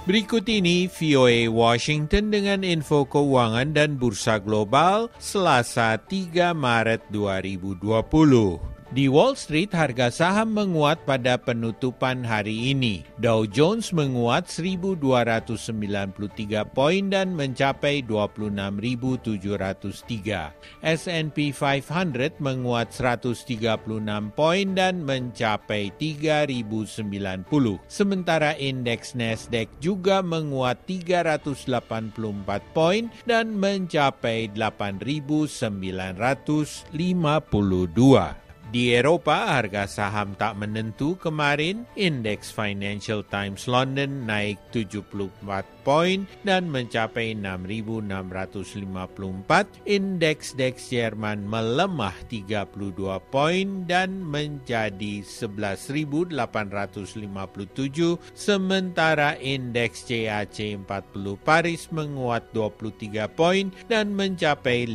Berikut ini VOA Washington dengan info keuangan dan bursa global Selasa 3 Maret 2020. Di Wall Street, harga saham menguat pada penutupan hari ini. Dow Jones menguat 1.293 poin dan mencapai 26.703. S&P 500 menguat 136 poin dan mencapai 3.090. Sementara indeks Nasdaq juga menguat 384 poin dan mencapai 8.952. Di Eropa, harga saham tak menentu kemarin. Indeks Financial Times London naik 74 poin dan mencapai 6.654. Indeks DAX Jerman melemah 32 poin dan menjadi 11.857. Sementara indeks CAC 40 Paris menguat 23 poin dan mencapai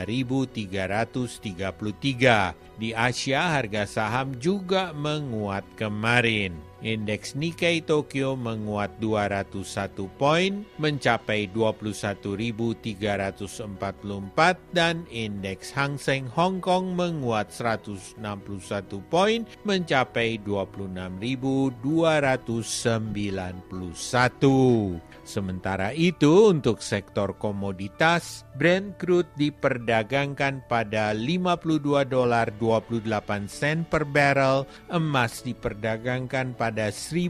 5.333. Di Asia, harga saham juga menguat kemarin. Indeks Nikkei Tokyo menguat 201 poin, mencapai 21.344 dan indeks Hang Seng Hong Kong menguat 161 poin, mencapai 26.291. Sementara itu, untuk sektor komoditas, Brent crude diperdagangkan pada $52.28 per barrel, emas diperdagangkan pada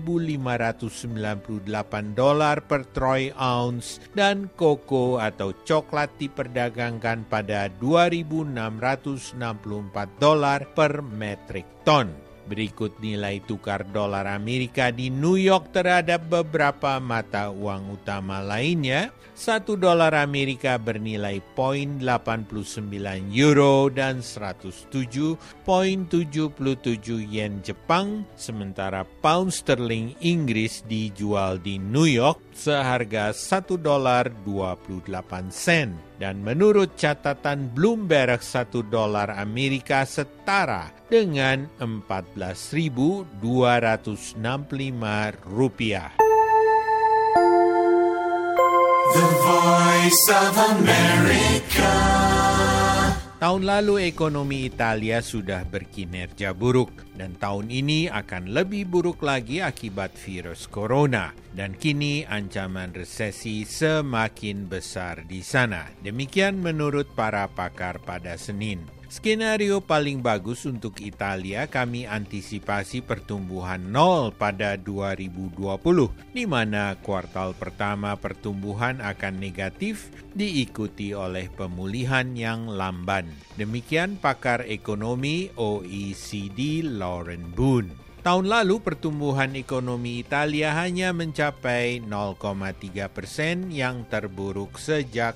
$1.598 per troy ounce, dan koko atau coklat diperdagangkan pada $2.664 per metric ton. Berikut nilai tukar dolar Amerika di New York terhadap beberapa mata uang utama lainnya. 1 dolar Amerika bernilai 0,89 euro dan 107,77 yen Jepang, sementara pound sterling Inggris dijual di New York seharga 1 dolar 28 sen. Dan menurut catatan Bloomberg, 1 dolar Amerika setara dengan 14.265 rupiah. The Voice of America. Tahun lalu ekonomi Italia sudah berkinerja buruk dan tahun ini akan lebih buruk lagi akibat virus corona. Dan kini ancaman resesi semakin besar di sana. Demikian menurut para pakar pada Senin. Skenario paling bagus untuk Italia kami antisipasi pertumbuhan 0 pada 2020, di mana kuartal pertama pertumbuhan akan negatif diikuti oleh pemulihan yang lamban. Demikian pakar ekonomi OECD Lauren Boone. Tahun lalu pertumbuhan ekonomi Italia hanya mencapai 0,3% yang terburuk sejak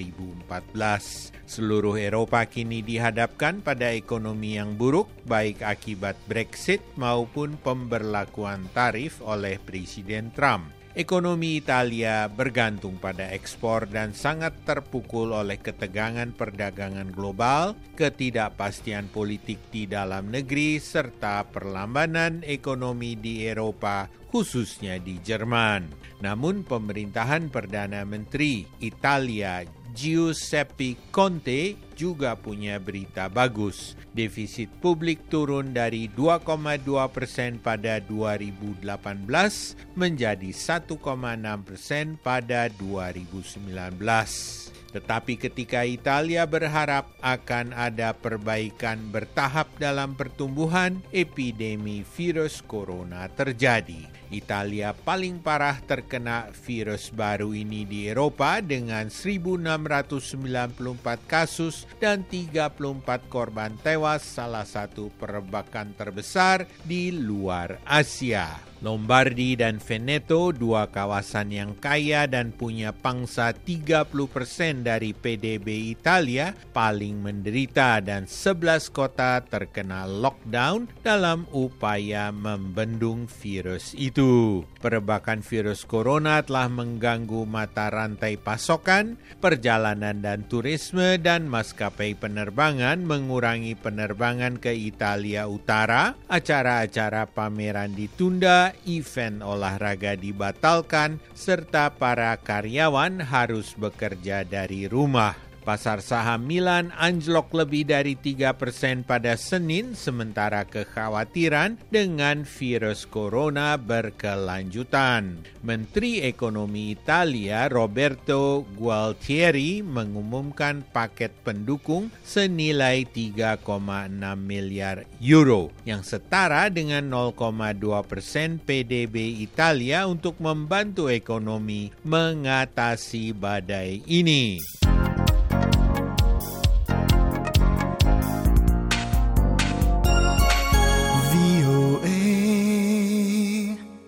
2014. Seluruh Eropa kini dihadapkan pada ekonomi yang buruk, baik akibat Brexit maupun pemberlakuan tarif oleh Presiden Trump. Ekonomi Italia bergantung pada ekspor dan sangat terpukul oleh ketegangan perdagangan global, ketidakpastian politik di dalam negeri, serta perlambanan ekonomi di Eropa, khususnya di Jerman. Namun pemerintahan Perdana Menteri Italia Giuseppe Conte juga punya berita bagus. Defisit publik turun dari 2,2% pada 2018 menjadi 1,6% pada 2019. Tetapi ketika Italia berharap akan ada perbaikan bertahap dalam pertumbuhan, epidemi virus corona terjadi. Italia paling parah terkena virus baru ini di Eropa dengan 1.694 kasus dan 34 korban tewas, salah satu perebakan terbesar di luar Asia. Lombardi dan Veneto, dua kawasan yang kaya dan punya pangsa 30% dari PDB Italia, paling menderita dan 11 kota terkena lockdown dalam upaya membendung virus itu. itu. Perebakan virus corona telah mengganggu mata rantai pasokan, perjalanan dan turisme, dan maskapai penerbangan mengurangi penerbangan ke Italia Utara, acara-acara pameran ditunda, event olahraga dibatalkan, serta para karyawan harus bekerja dari rumah. Pasar saham Milan anjlok lebih dari 3% pada Senin, sementara kekhawatiran dengan virus corona berkelanjutan. Menteri Ekonomi Italia Roberto Gualtieri mengumumkan paket pendukung senilai 3,6 miliar euro, yang setara dengan 0,2% PDB Italia untuk membantu ekonomi mengatasi badai ini.